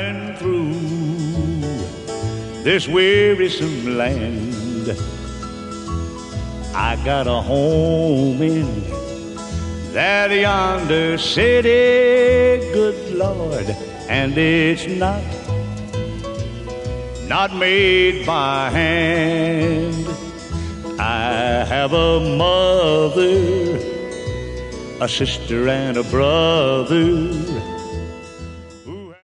traveling through this wearisome land. I got a home in that yonder city, good Lord, and it's not made by hand. I have a mother, a sister, and a brother.